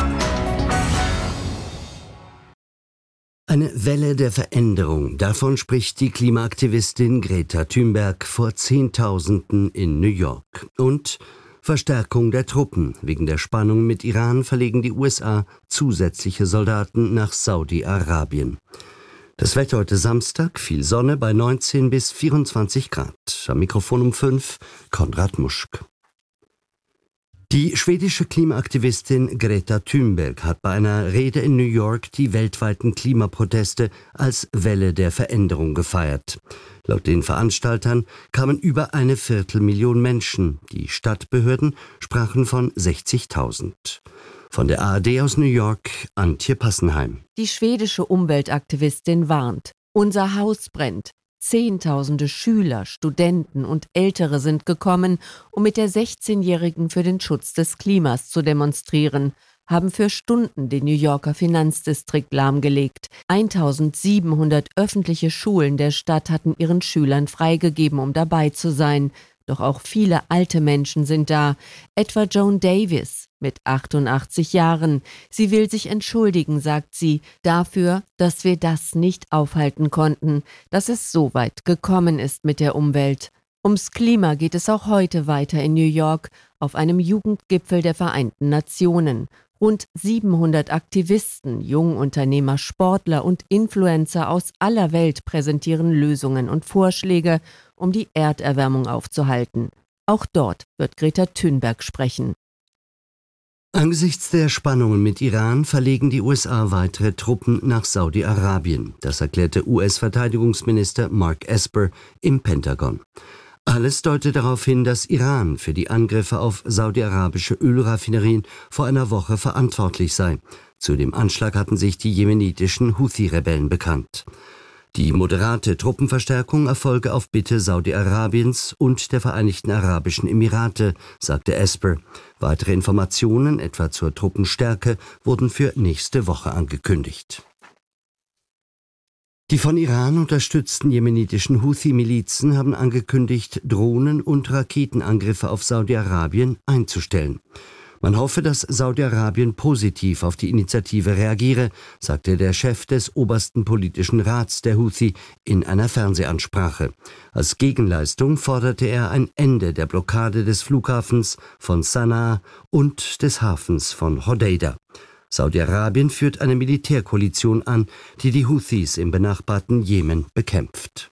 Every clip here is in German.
Eine Welle der Veränderung, davon spricht die Klimaaktivistin Greta Thunberg vor Zehntausenden in New York. Und Verstärkung der Truppen. Wegen der Spannung mit Iran verlegen die USA zusätzliche Soldaten nach Saudi-Arabien. Das Wetter heute Samstag, viel Sonne bei 19 bis 24 Grad. Am Mikrofon um 5, Konrad Muschk. Die schwedische Klimaaktivistin Greta Thunberg hat bei einer Rede in New York die weltweiten Klimaproteste als Welle der Veränderung gefeiert. Laut den Veranstaltern kamen über 250.000 Menschen. Die Stadtbehörden sprachen von 60.000. Von der ARD aus New York, Antje Passenheim. Die schwedische Umweltaktivistin warnt: Unser Haus brennt. Zehntausende Schüler, Studenten und Ältere sind gekommen, um mit der 16-Jährigen für den Schutz des Klimas zu demonstrieren, haben für Stunden den New Yorker Finanzdistrikt lahmgelegt. 1700 öffentliche Schulen der Stadt hatten ihren Schülern freigegeben, um dabei zu sein. Doch auch viele alte Menschen sind da, etwa Joan Davis mit 88 Jahren. Sie will sich entschuldigen, sagt sie, dafür, dass wir das nicht aufhalten konnten, dass es so weit gekommen ist mit der Umwelt. Ums Klima geht es auch heute weiter in New York, auf einem Jugendgipfel der Vereinten Nationen. Rund 700 Aktivisten, Jungunternehmer, Sportler und Influencer aus aller Welt präsentieren Lösungen und Vorschläge, um die Erderwärmung aufzuhalten. Auch dort wird Greta Thunberg sprechen. Angesichts der Spannungen mit Iran verlegen die USA weitere Truppen nach Saudi-Arabien. Das erklärte US-Verteidigungsminister Mark Esper im Pentagon. Alles deutet darauf hin, dass Iran für die Angriffe auf saudi-arabische Ölraffinerien vor einer Woche verantwortlich sei. Zu dem Anschlag hatten sich die jemenitischen Houthi-Rebellen bekannt. Die moderate Truppenverstärkung erfolge auf Bitte Saudi-Arabiens und der Vereinigten Arabischen Emirate, sagte Esper. Weitere Informationen, etwa zur Truppenstärke, wurden für nächste Woche angekündigt. Die von Iran unterstützten jemenitischen Houthi-Milizen haben angekündigt, Drohnen- und Raketenangriffe auf Saudi-Arabien einzustellen. Man hoffe, dass Saudi-Arabien positiv auf die Initiative reagiere, sagte der Chef des obersten politischen Rats der Houthi in einer Fernsehansprache. Als Gegenleistung forderte er ein Ende der Blockade des Flughafens von Sanaa und des Hafens von Hodeida. Saudi-Arabien führt eine Militärkoalition an, die die Houthis im benachbarten Jemen bekämpft.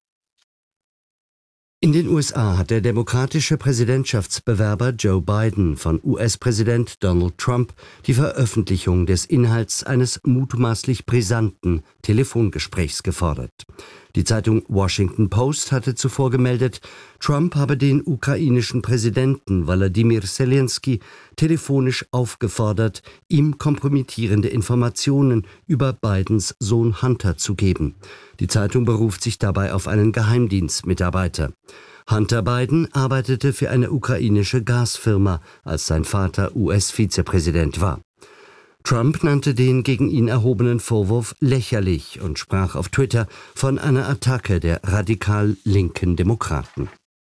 In den USA hat der demokratische Präsidentschaftsbewerber Joe Biden von US-Präsident Donald Trump die Veröffentlichung des Inhalts eines mutmaßlich brisanten Telefongesprächs gefordert. Die Zeitung Washington Post hatte zuvor gemeldet, Trump habe den ukrainischen Präsidenten Volodymyr Zelensky telefonisch aufgefordert, ihm kompromittierende Informationen über Bidens Sohn Hunter zu geben. Die Zeitung beruft sich dabei auf einen Geheimdienstmitarbeiter. Hunter Biden arbeitete für eine ukrainische Gasfirma, als sein Vater US-Vizepräsident war. Trump nannte den gegen ihn erhobenen Vorwurf lächerlich und sprach auf Twitter von einer Attacke der radikal linken Demokraten.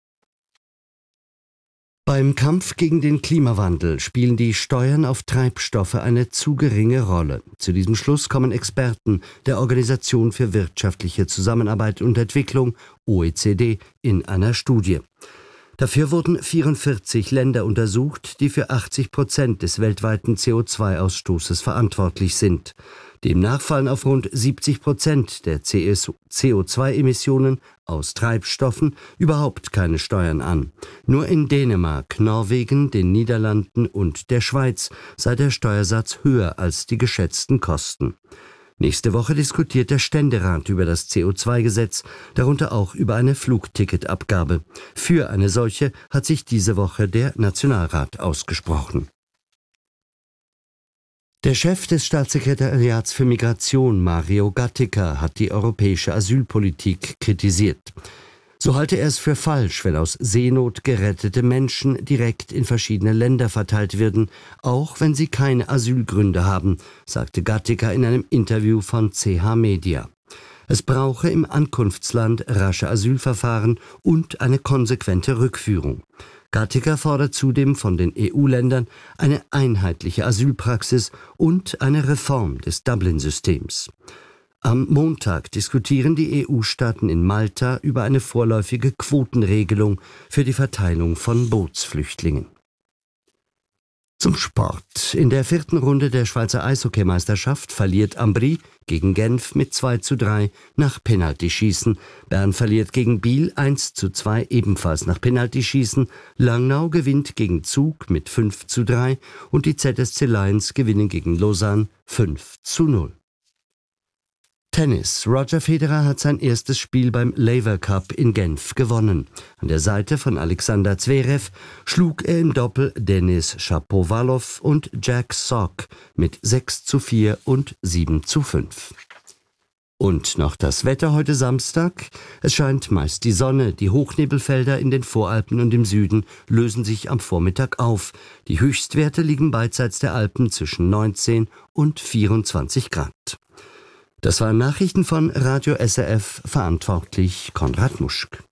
Beim Kampf gegen den Klimawandel spielen die Steuern auf Treibstoffe eine zu geringe Rolle. Zu diesem Schluss kommen Experten der Organisation für wirtschaftliche Zusammenarbeit und Entwicklung, OECD, in einer Studie. Dafür wurden 44 Länder untersucht, die für 80% des weltweiten CO2-Ausstoßes verantwortlich sind. Demnach fallen auf rund 70% der CO2-Emissionen aus Treibstoffen überhaupt keine Steuern an. Nur in Dänemark, Norwegen, den Niederlanden und der Schweiz sei der Steuersatz höher als die geschätzten Kosten. Nächste Woche diskutiert der Ständerat über das CO2-Gesetz, darunter auch über eine Flugticketabgabe. Für eine solche hat sich diese Woche der Nationalrat ausgesprochen. Der Chef des Staatssekretariats für Migration, Mario Gatica, hat die europäische Asylpolitik kritisiert. So halte er es für falsch, wenn aus Seenot gerettete Menschen direkt in verschiedene Länder verteilt werden, auch wenn sie keine Asylgründe haben, sagte Gatica in einem Interview von CH Media. Es brauche im Ankunftsland rasche Asylverfahren und eine konsequente Rückführung. Gattiker fordert zudem von den EU-Ländern eine einheitliche Asylpraxis und eine Reform des Dublin-Systems. Am Montag diskutieren die EU-Staaten in Malta über eine vorläufige Quotenregelung für die Verteilung von Bootsflüchtlingen. Zum Sport. In der 4. Runde der Schweizer Eishockeymeisterschaft verliert Ambri gegen Genf mit 2:3 nach Penaltyschießen. Bern verliert gegen Biel 1:2 ebenfalls nach Penaltyschießen. Langnau gewinnt gegen Zug mit 5:3 und die ZSC Lions gewinnen gegen Lausanne 5:0. Tennis. Roger Federer hat sein erstes Spiel beim Laver Cup in Genf gewonnen. An der Seite von Alexander Zverev schlug er im Doppel Denis Shapovalov und Jack Sock mit 6:4 und 7:5. Und noch das Wetter heute Samstag. Es scheint meist die Sonne. Die Hochnebelfelder in den Voralpen und im Süden lösen sich am Vormittag auf. Die Höchstwerte liegen beidseits der Alpen zwischen 19 und 24 Grad. Das waren Nachrichten von Radio SRF, verantwortlich Konrad Muschk.